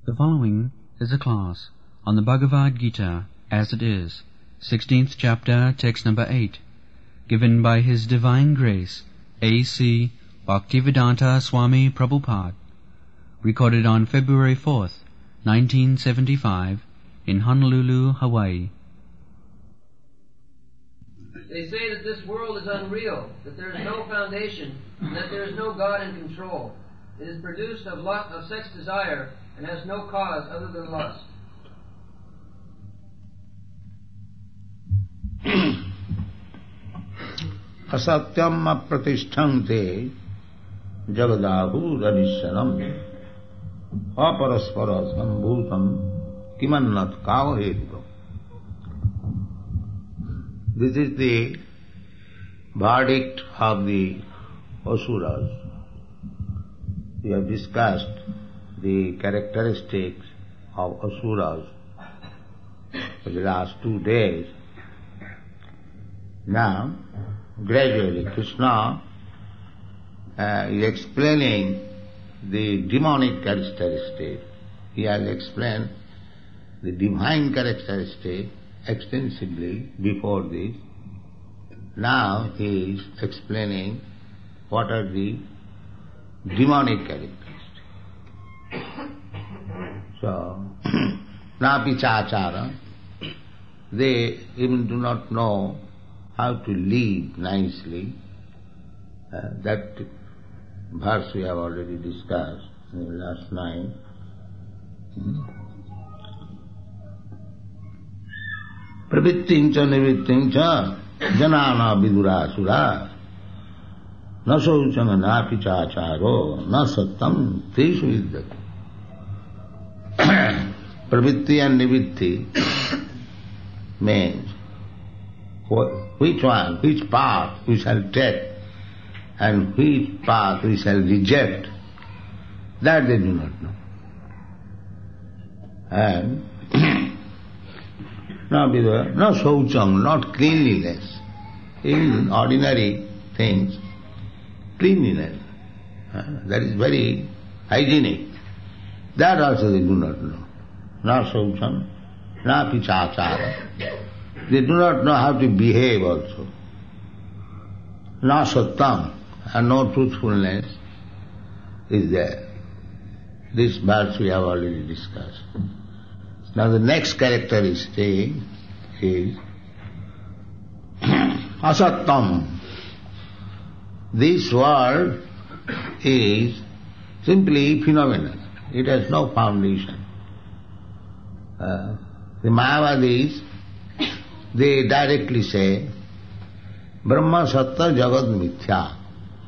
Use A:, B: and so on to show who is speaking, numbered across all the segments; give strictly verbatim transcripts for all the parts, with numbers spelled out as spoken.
A: The following is a class on the Bhagavad Gita as it is, sixteenth chapter, text number eight, given by His Divine Grace, A C Bhaktivedanta Swami Prabhupada, recorded on February fourth, nineteen seventy-five, in Honolulu, Hawaii.
B: They say that this world is unreal, that there is no foundation, and that there is no God in control. It is produced of, lust, of sex desire and has no cause other than lust.
C: Asatyam apratishthante jagadahu radishanam aparaspara sambhutam kimannat kavahedutam. This is the verdict of the Asuras. We have discussed the characteristics of Asuras for the last two days. Now, gradually, Krishna uh, is explaining the demonic characteristic. He has explained the divine characteristic extensively before this. Now he is explaining what are the demonic characteristics. So, napi chachara, they even do not know how to live nicely. Uh, that verse we have already discussed in the last night. Hmm? Pravittincha nivittincha janana vidurasura na sauchana napi chacharo na sattam teshu vidyate. Pravitti and nivitti means which one, which path we shall take and which path we shall reject, that they do not know. And no, no saucham, not cleanliness. In ordinary things, cleanliness. Uh, that is very hygienic. That also they do not know. Na saucham, na pichachara. They do not know how to behave also. Na sattam, and no truthfulness is there. This verse we have already discussed. Now the next characteristic is asattam. This world is simply phenomenal. It has no foundation. Uh, the Mayavadis, they directly say, Brahma Satta Jagad Mithya.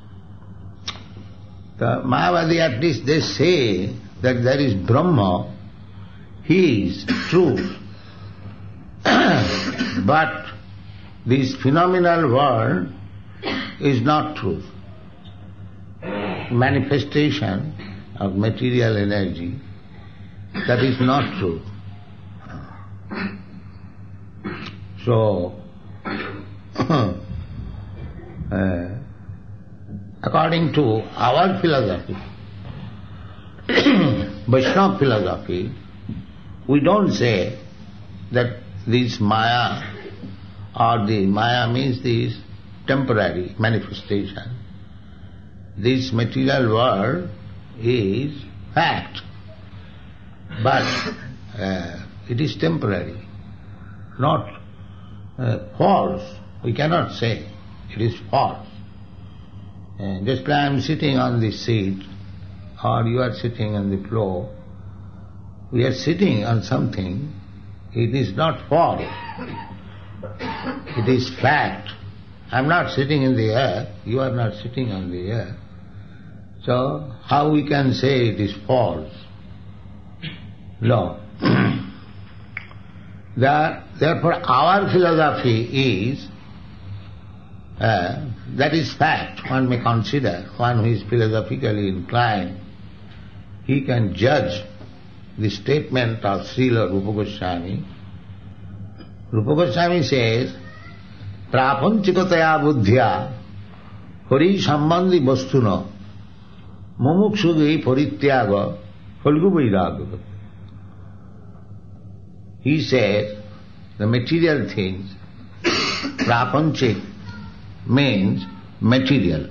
C: The Mayavadi, at least they say that there is Brahma, He is truth. But this phenomenal world is not truth. Manifestation of material energy, that is not truth. So, uh, according to our philosophy, Vaishnava philosophy, we don't say that this Maya, or the Maya means this temporary manifestation. This material world is fact, but uh, it is temporary, not uh, false. We cannot say it is false. Uh, just like I am sitting on the seat, or you are sitting on the floor, we are sitting on something, it is not false. It is fact. I am not sitting in the air, you are not sitting on the air. So, how we can say it is false? No. That, therefore, our philosophy is, uh, that is fact, one may consider, one who is philosophically inclined, he can judge the statement of Srila Rupa Goswami. Rupa Goswami says, Prapanchikataya buddhya hari sambandhi vastuna mumuksugi parityaga falgu vairagya. he says the material things, prapanchik means material.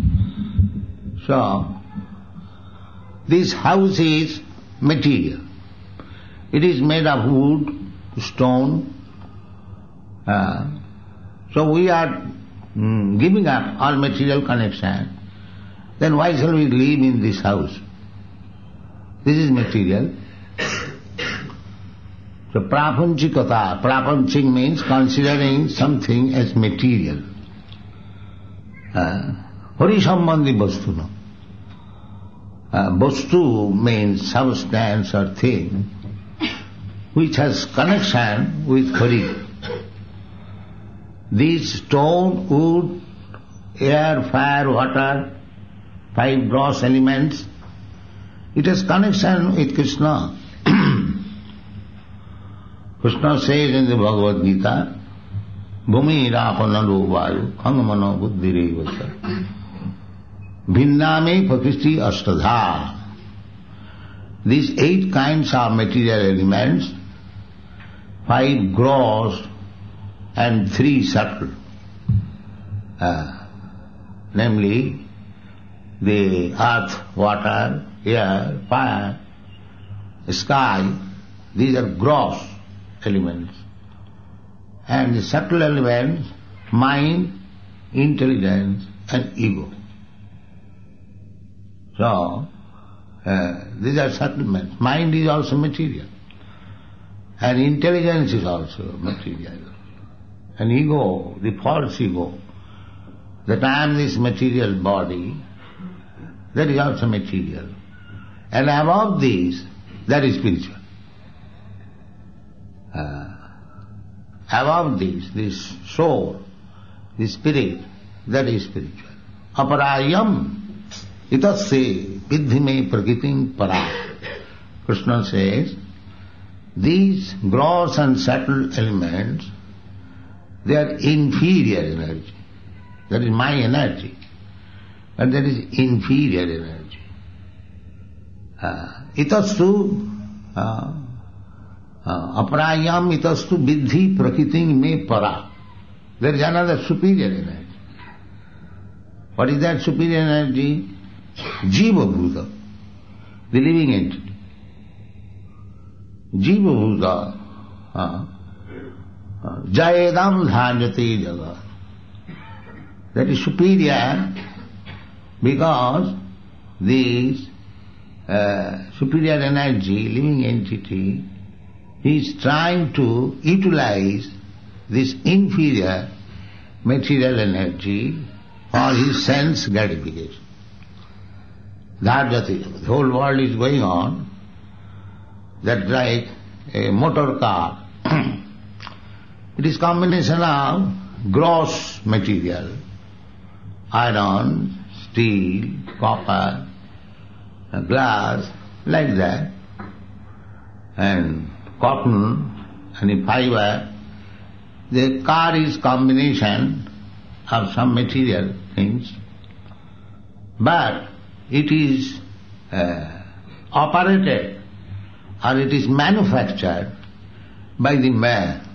C: So, this house is material. It is made of wood, stone. Uh, so we are mm, giving up all material connection. Then why shall we live in this house? This is material. So prapanchikata, prapanchik means considering something as material. Uh, Hari sambandhi vastu no. Uh, vastu means substance or thing which has connection with Hari. These stone, wood, air, fire, water, five gross elements, it has connection with Krishna. Krishna says in the Bhagavad Gita, Bhumi Rapana Vayu Khangamano Buddhirevasa Bhinname Prakristi Ashtadha. These eight kinds of material elements, five gross and three subtle, uh, namely the earth, water, air, fire, sky, these are gross elements. And the subtle elements, mind, intelligence and ego. So, uh, these are settlements. Mind is also material. And intelligence is also material. And ego, the false ego, that I am this material body, that is also material. And above this, that is spiritual. Uh, above this, this soul, this spirit, that is spiritual. Aparayam itasya vidhime prakritim para. Krishna says, these gross and subtle elements, they are inferior energy. That is my energy. But that is inferior energy. Uh, itastu uh, uh, aparayam itastu vidhi prakritim me para. There is another superior energy. What is that superior energy? Jiva Bhuta, the living entity. Jiva Bhuta, uh, uh, Jayedam Dhanjate Jagat. That is superior because this uh, superior energy, living entity, is trying to utilize this inferior material energy for his sense gratification. Dharjati, the whole world is going on, that like a motor car. It is combination of gross material, iron, steel, copper, glass, like that, and cotton, and fiber. The car is combination of some material things, but it is uh, operated or it is manufactured by the man.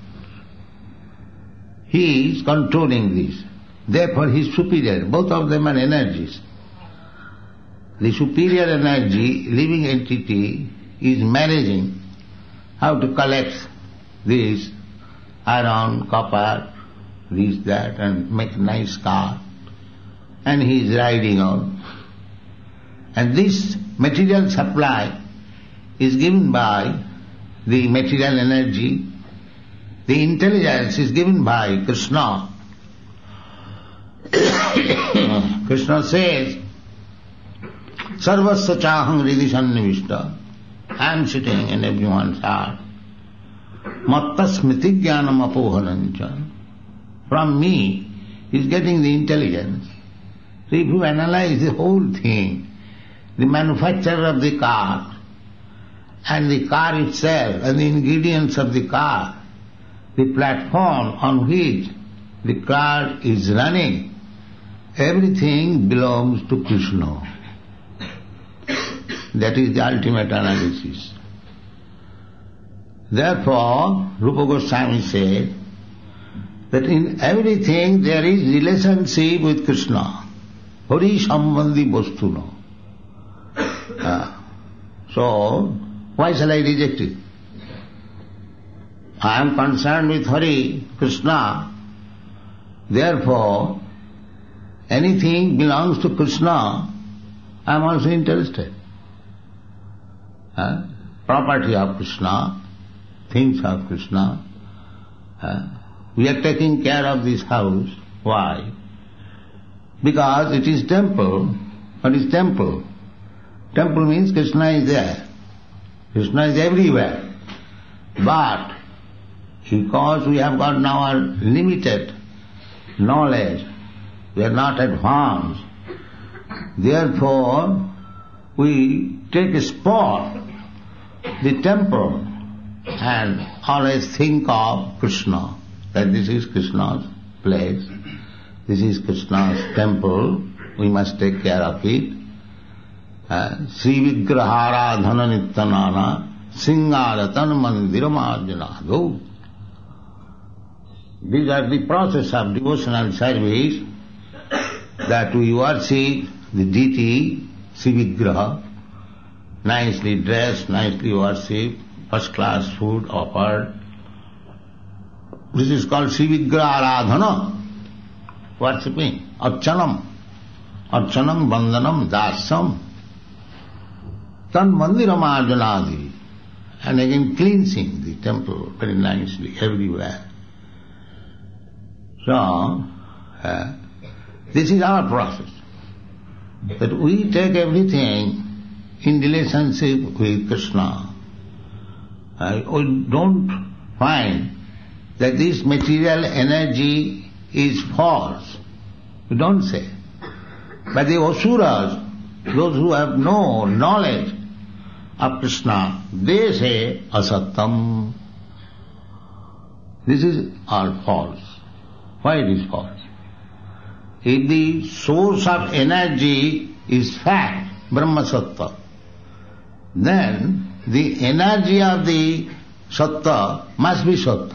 C: He is controlling this. Therefore he is superior. Both of them are energies. The superior energy, living entity, is managing how to collect this iron, copper, this, that, and make a nice car. And he is riding on. And this material supply is given by the material energy. The intelligence is given by Krishna. Krishna says, Sarvasya chaham hridi sannivishta. I am sitting in everyone's heart. Matta smriti jnanam apohanancha. From me is getting the intelligence. So if you analyze the whole thing, the manufacturer of the car and the car itself and the ingredients of the car, the platform on which the car is running, everything belongs to Krishna. That is the ultimate analysis. Therefore, Rupa Goswami said that in everything there is relationship with Krishna. Hari sambandhi vastuna. Uh, so, why shall I reject it? I am concerned with Hari, Krishna. Therefore, anything belongs to Krishna, I am also interested. Uh, property of Krishna, things of Krishna. Uh, we are taking care of this house. Why? Because it is temple. What is temple? Temple means Krishna is there. Krishna is everywhere. But because we have got now our limited knowledge, we are not advanced, therefore we take a spot, the temple, and always think of Krishna, that this is Krishna's place, this is Krishna's temple, we must take care of it. Sri Vigrahara Dhana Nityanana Singaratan Mandiram Arjanado. These are the process of devotional service, that we worship the deity, Sri Vigraha, nicely dressed, nicely worshipped, first class food offered. This is called Sri Vigraha Aradhana, worshipping, Archanam, Archanam, Vandanam, Dasam, Tan Mandiram Arjanadi, and again cleansing the temple very nicely everywhere. So, uh, this is our process, that we take everything in relationship with Krishna. Uh, we don't find that this material energy is false. We don't say. But the Asuras, those who have no knowledge of Krishna, they say asattam. This is all false. Why it is false? If the source of energy is fact, Brahma Satta, then the energy of the Satta must be Satta.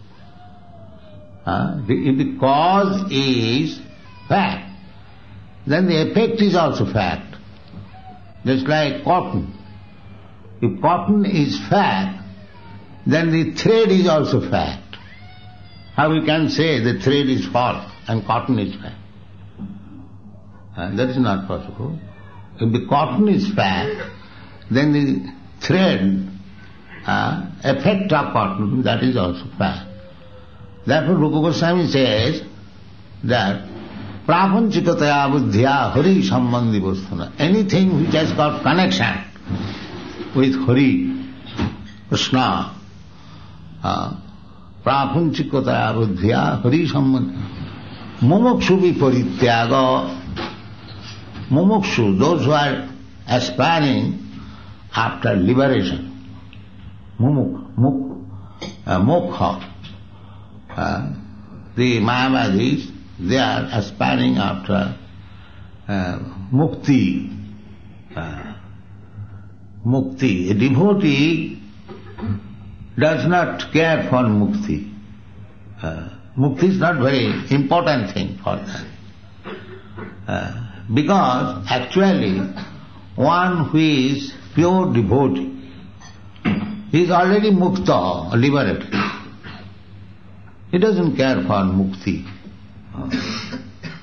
C: Uh, the, if the cause is fact, then the effect is also fact. Just like cotton. If cotton is fact, then the thread is also fact. How we can say the thread is false and cotton is fact? Uh, that is not possible. If the cotton is fact, then the thread, uh, effect of cotton, that is also fact. Therefore Rupa Goswami says that prapanchikataya buddhya hari sambandhi vastuna. Anything which has got connection with Hari, Krishna, uh, prapanchikataya buddhya hari sambandhi. Mumukshu viparityaga. Mumukshu, those who are aspiring after liberation. Mumuk, muk, uh, mokha. Uh, the Mayavadis, they are aspiring after uh, mukti. Uh, mukti. A devotee does not care for mukti. Uh, mukti is not very important thing for them. Uh, because actually one who is pure devotee is already mukta, liberated. He doesn't care for mukti. Uh,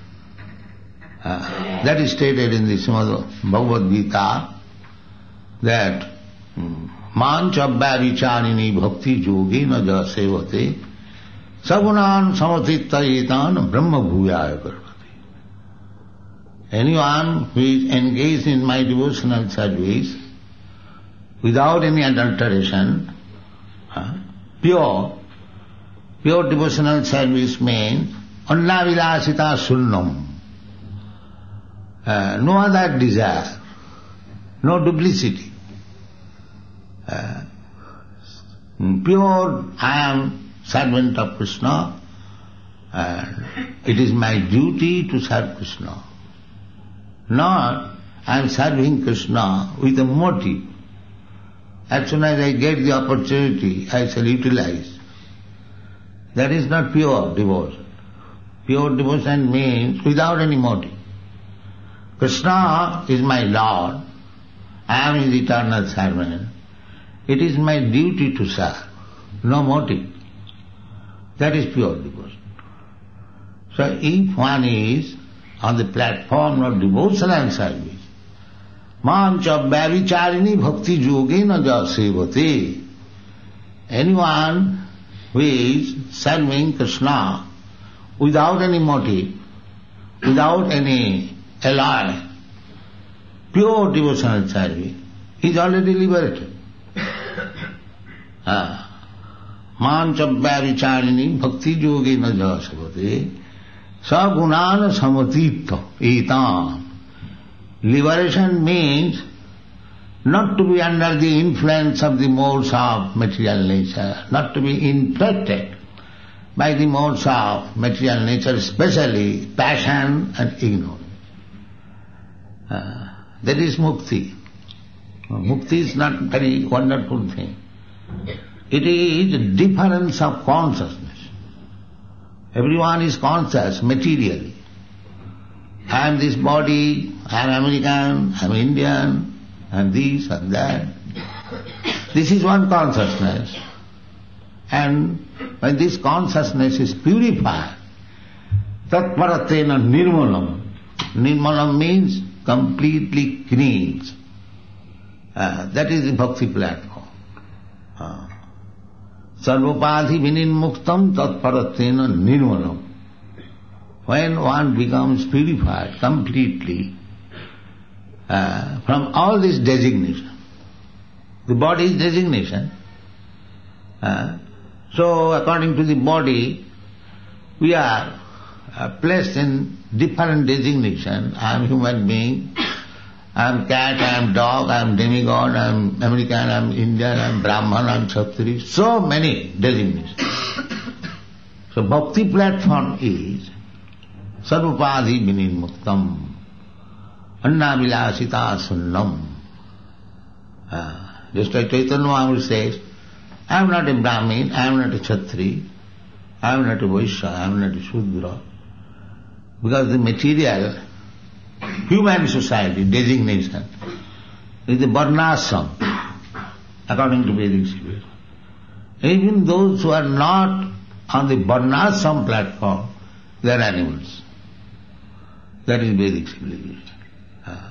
C: uh, that is stated in the Srimad Bhagavad Gita, that Manchabhya vicharini bhakti yogi na ja sevate sagunan samatittayetan brahma bhuyaya karvati. Anyone who is engaged in my devotional service without any adulteration, uh, pure, pure devotional service means annavilasita sunnam, uh, no other desire, no duplicity. Uh, pure, I am servant of Krishna, and it is my duty to serve Krishna. Not I am serving Krishna with a motive. as soon as I get the opportunity, I shall utilize. That is not pure devotion. Pure devotion means without any motive. Krishna is my Lord, I am his eternal servant. It is my duty to serve, no motive. That is pure devotion. So if one is on the platform of devotional service, Mancha Bhavicharini Bhakti Yogena Jasevate, anyone who is serving Krishna without any motive, without any alloy, pure devotional service, is already liberated. Mancha Bhavicharini Bhakti Yogena Jasevate, Sagunana Samatita Etam. Liberation means not to be under the influence of the modes of material nature, not to be infected by the modes of material nature, especially passion and ignorance. Uh, that is mukti. Mukti is not a very wonderful thing. It is a difference of consciousness. Everyone is conscious materially. I am this body, I am American, I am Indian, I am this and that. This is one consciousness. And when this consciousness is purified, tatparatena nirmalam. Nirmalam means completely cleansed. Uh, that is the bhakti platform. Uh, Sarvapadhi vininmuktam tatparatena nirmalam. When one becomes purified completely uh, from all this designation, the body is designation. Uh, so according to the body, we are uh, placed in different designation. I am human being, I am cat, I am dog, I am demigod, I am American, I am Indian, I am Brahman, I am Kshatriya. So many designations. So bhakti platform is Sarvapadhi vininmuktam, anna vilasita sunnam. Uh, just like Chaitanya Mahaprabhu says, I am not a Brahmin, I am not a Kshatriya, I am not a Vaishya, I am not a Shudra. Because the material, human society, designation, is the varnashram, according to Vedic civilization. Even those who are not on the varnashram platform, they are animals. That is Vedic civilization. Uh.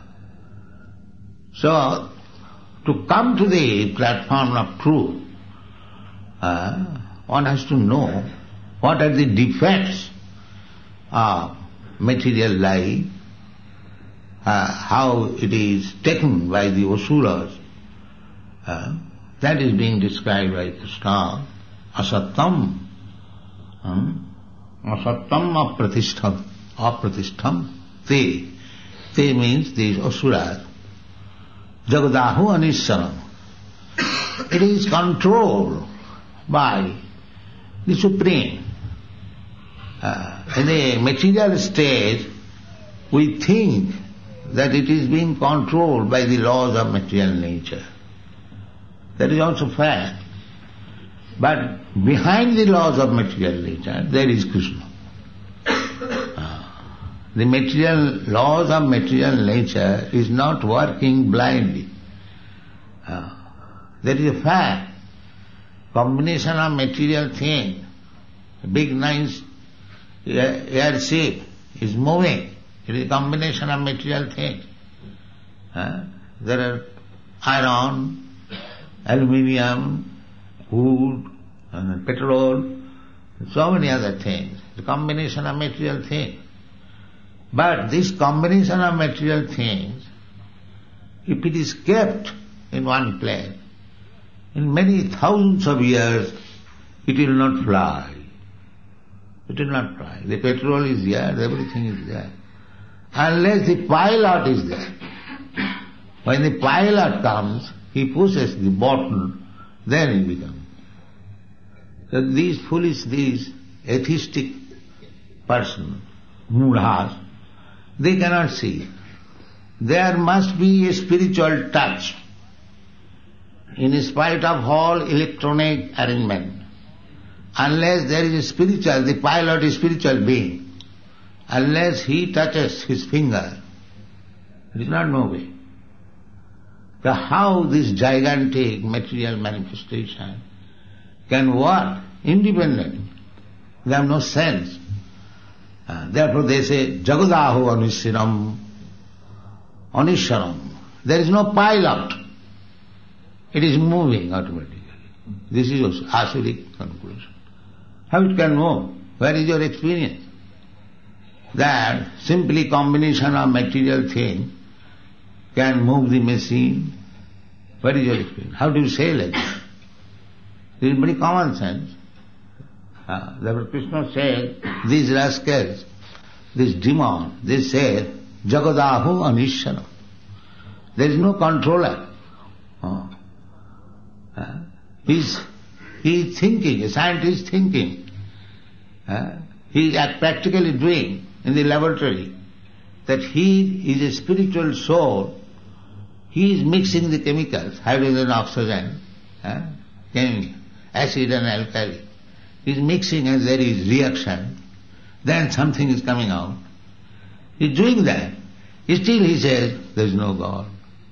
C: So, to come to the platform of truth, uh, one has to know what are the defects of material life, uh, how it is taken by the asuras. Uh, that is being described by Krishna. Asattam. Um, asattam apratishtham. Apratishtham. Te. Te means these asuras. Jagadahu anissaram. It is controlled by the Supreme. Uh, in a material stage, we think that it is being controlled by the laws of material nature. That is also fact. But behind the laws of material nature, there is Krishna. The material laws of material nature is not working blindly. Uh, there is a fact. Combination of material thing, a big nice airship is moving. It is a combination of material things. Uh, there are iron, aluminium, wood, and petrol, so many other things. The combination of material things. But this combination of material things, if it is kept in one place, in many thousands of years, it will not fly. It will not fly. The petrol is there, everything is there. Unless the pilot is there. When the pilot comes, he pushes the button, then it becomes. So these foolish, these atheistic persons, mudhas, they cannot see. There must be a spiritual touch in spite of all electronic arrangement, unless there is a spiritual, the pilot is spiritual being, unless he touches his finger, it is not moving. So how this gigantic material manifestation can work independently? They have no sense. Uh, therefore they say, Jagadahu Anishiram, Anisharam. There is no pilot. It is moving automatically. This is also Asuric conclusion. How it can move? Where is your experience? That simply combination of material thing can move the machine. Where is your experience? How do you say like this? This is very common sense. Uh, therefore Krishna said, these rascals, this demon, they say, Jagadahu Anisharam. There is no controller. Uh, uh, he's, he is thinking, a scientist thinking. Uh, he is practically doing in the laboratory that he is a spiritual soul. He is mixing the chemicals, hydrogen, oxygen, uh, acid and alkali. He is mixing and there is reaction. Then something is coming out. He is doing that. Still he says, there is no God.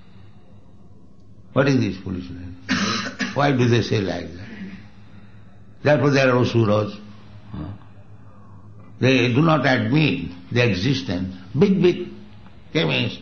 C: What is this foolishness? Why do they say like that? Therefore there are asuras. They do not admit the existence. Big, big chemists.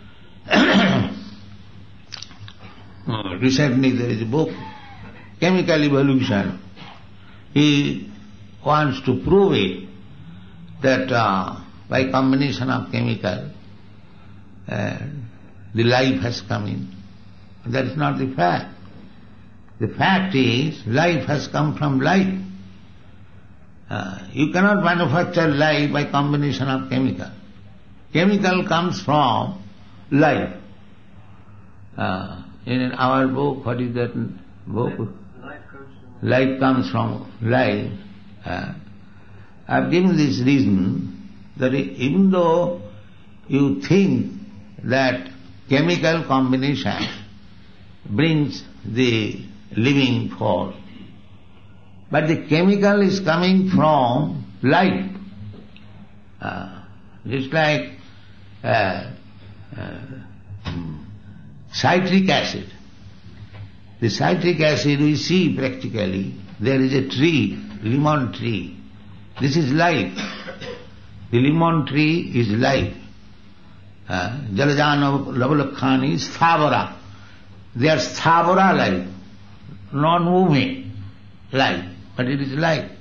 C: Recently there is a book, Chemical Evolution. He wants to prove it that uh, by combination of chemical, uh, the life has come in. That is not the fact. The fact is, life has come from life. Uh, you cannot manufacture life by combination of chemical. Chemical comes from life. Uh, in our book, what is that book? Life comes from life. Uh, I have given this reason that even though you think that chemical combination brings the living force, but the chemical is coming from life. Uh, just like uh, uh, citric acid. The citric acid we see practically, there is a tree, lemon tree. This is life. The lemon tree is life. Uh, Jalajana Lavalakhani is Sthavara. They are Sthavara life, non-moving life, but it is life.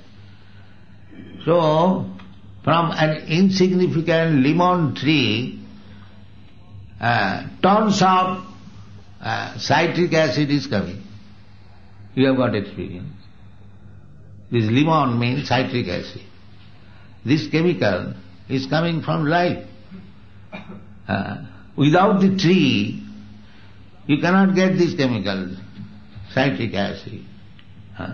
C: So, from an insignificant lemon tree, uh, tons of uh, citric acid is coming. You have got experience. This lemon means citric acid. This chemical is coming from life. Uh, without the tree, you cannot get this chemical, citric acid. Huh?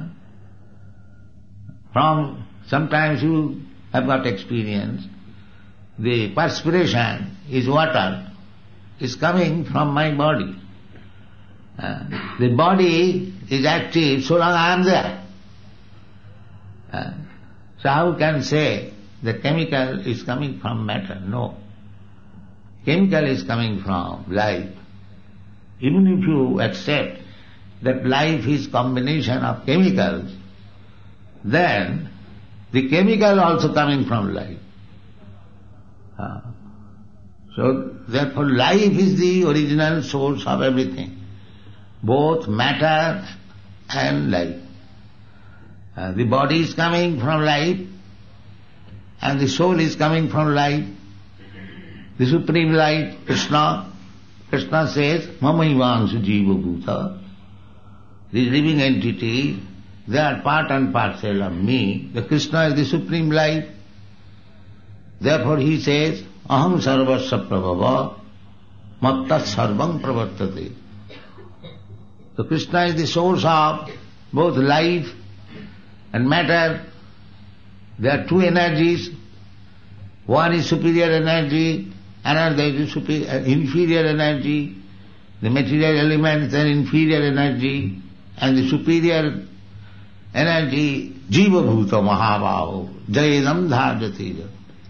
C: From, sometimes you have got experience, the perspiration is water, is coming from my body. Uh, the body is active so long I am there. Uh, so how can say the chemical is coming from matter? No. Chemical is coming from life. Even if you accept that life is combination of chemicals, then the chemical also coming from life. Uh, so therefore life is the original source of everything, both matter and life. Uh, the body is coming from life and the soul is coming from life. The Supreme Light, Krishna, Krishna says, Mamaivangshu Jiva Bhuta. This living entity, they are part and parcel of me. The Krishna is the Supreme Light. Therefore he says, Aham sarvasya prabhava, matta sarvam pravartate. So Krishna is the source of both life and matter. There are two energies. One is superior energy, another is superior, inferior energy. The material elements are inferior energy, and the superior energy, Jiva Bhuta Mahabhaho, Jayadam Dhajati.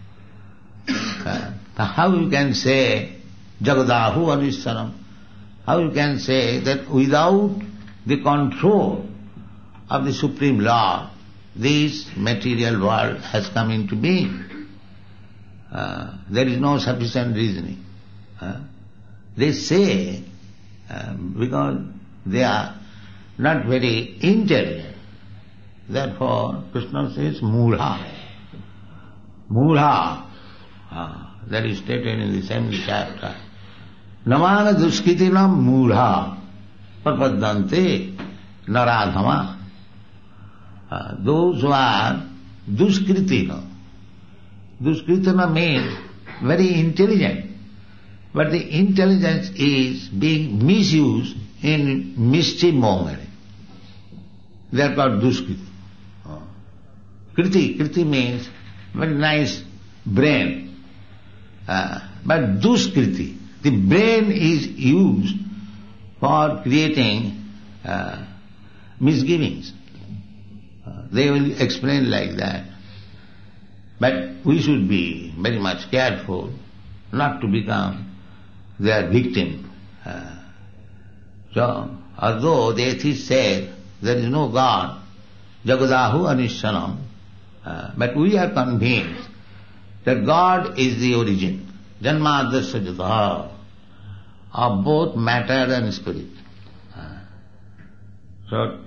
C: How you can say Jagadahu Anissaram? How you can say that without the control of the Supreme Lord, this material world has come into being? Uh, there is no sufficient reasoning. Uh, they say, um, because they are not very intelligent, therefore Krishna says Mudha. Mudha, uh, that is stated in the same chapter. Namana duskritinam mudha prapaddante naradhama. Uh, those who are duskritina. Duskritina means very intelligent, but the intelligence is being misused in mischief mongering. They are called duskriti. Uh, kriti, kriti means very nice brain. Uh, but duskriti, the brain is used for creating uh, misgivings. Uh, they will explain like that. But we should be very much careful not to become their victim. Uh, so, although the atheist said there is no God, Jagadahu Anishanam, uh, but we are convinced that God is the origin, Janmadasya Jataha, of both matter and spirit. Uh, so,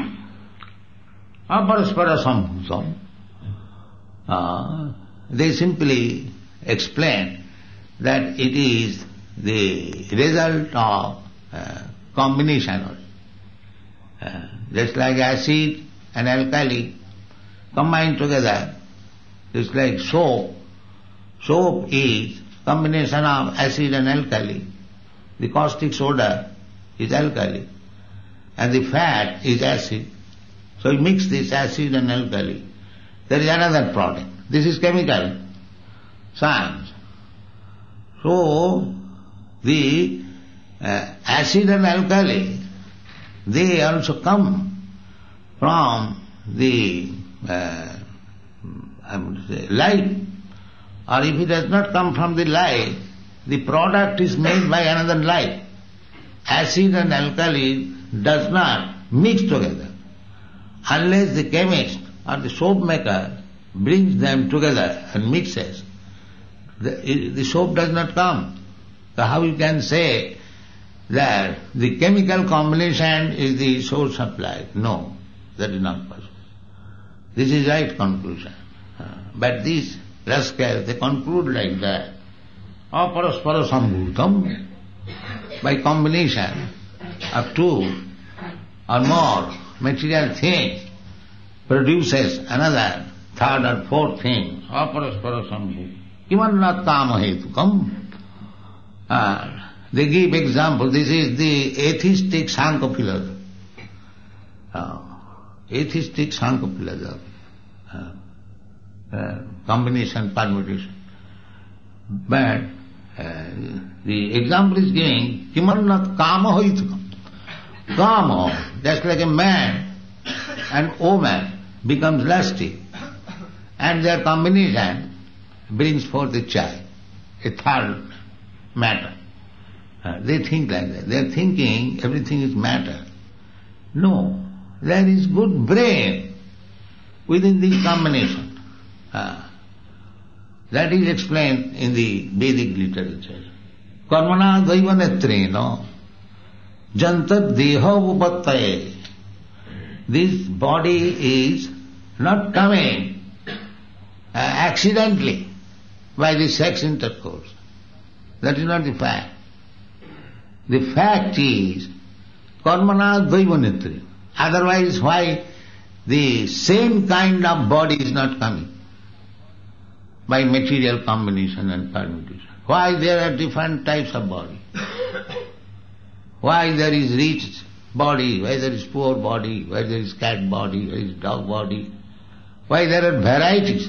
C: Aparaspara Sambhutam, uh, they simply explain that it is the result of uh, combination. Uh, just like acid and alkali combined together, it's like soap. Soap is combination of acid and alkali. The caustic soda is alkali and the fat is acid. So you mix this acid and alkali. There is another product. This is chemical science. So the uh, acid and alkali, they also come from the uh, I would say light. Or if it does not come from the light, the product is made by another light. Acid and alkali does not mix together unless the chemist or the soap maker brings them together and mixes. The, the soap does not come. So how you can say that the chemical combination is the source of life? No, that is not possible. This is right conclusion. Uh, but these rascals, they conclude like that. Aparaspara sambhutam, by combination of two or more material things, produces another third or fourth thing. Aparaspara sambhutam. Kimanna kama hetukam. Uh, they give example. This is the atheistic Sankhya philosophy. Uh, atheistic Sankhya philosophy. Uh, uh, combination, permutation. But uh, the example is giving kimanna kama hetukam. Kama, just like a man and woman becomes lusty, and their combination brings forth a child, a third matter. Uh, they think like that. They are thinking everything is matter. No, there is good brain within the combination. Uh, that is explained in the Vedic literature. Karmana daivanetrena jantat deha upattaye. This body is not coming uh, accidentally by the sex intercourse. That is not the fact. The fact is karmana daivanetri. Otherwise, why the same kind of body is not coming? By material combination and permutation. Why there are different types of body? Why there is rich body, why there is poor body, why there is cat body, why there is dog body? Why there are varieties?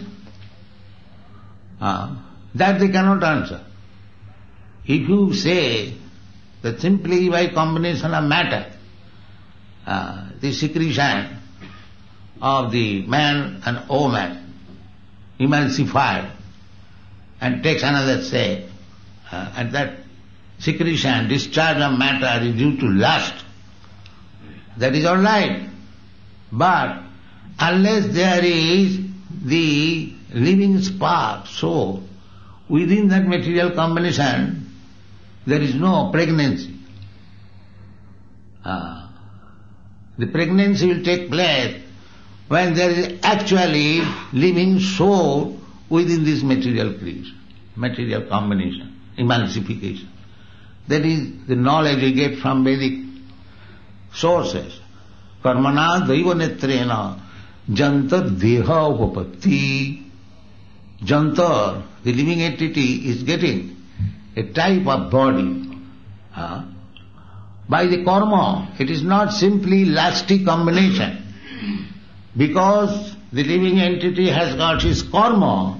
C: Uh, that they cannot answer. If you say that simply by combination of matter, uh, the secretion of the man and woman emulsified and takes another shape, uh, and that secretion, discharge of matter is due to lust, that is all right. But unless there is the living spark, soul, within that material combination, there is no pregnancy. Uh, the pregnancy will take place when there is actually living soul within this material creation, material combination, emulsification. That is the knowledge we get from Vedic sources. Karmana daiva netrena jantar deha upapatti. Jantar, the living entity, is getting a type of body. Uh, by the karma, it is not simply lusty combination. Because the living entity has got his karma,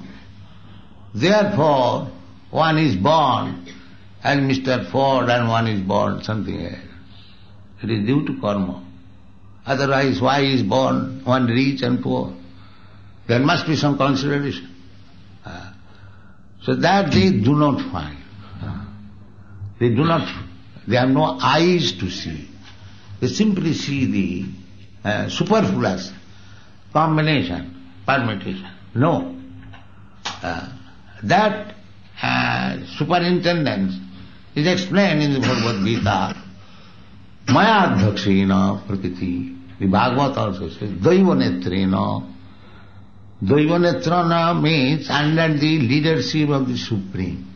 C: therefore one is born as Mister Ford and one is born something else. It is due to karma. Otherwise, why is born one rich and poor? There must be some consideration. Uh, so that they do not find. Uh, they do not, they have no eyes to see. They simply see the uh, superfluous combination, permutation. No. Uh, that uh, superintendence is explained in the Bhagavad Gita. Maya adhakshena prakriti. The Bhagavad also says, Daiva netrena. Daiva netrana means under the leadership of the Supreme.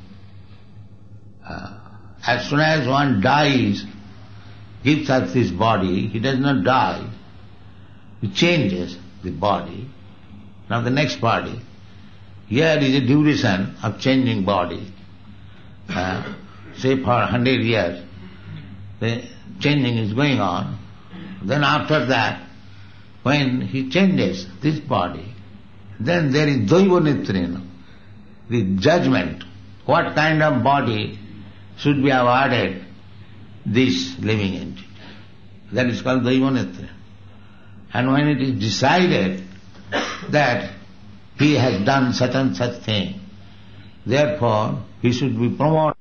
C: Uh, as soon as one dies, gives us this body, he does not die. He changes the body. Now the next body. Here is a duration of changing body. Uh, say for a hundred years, the changing is going on. Then after that, when he changes this body, then there is daiva netrena, the judgment, what kind of body should be awarded this living entity. That is called daiva netrena. And when it is decided that he has done such and such thing, therefore he should be promoted.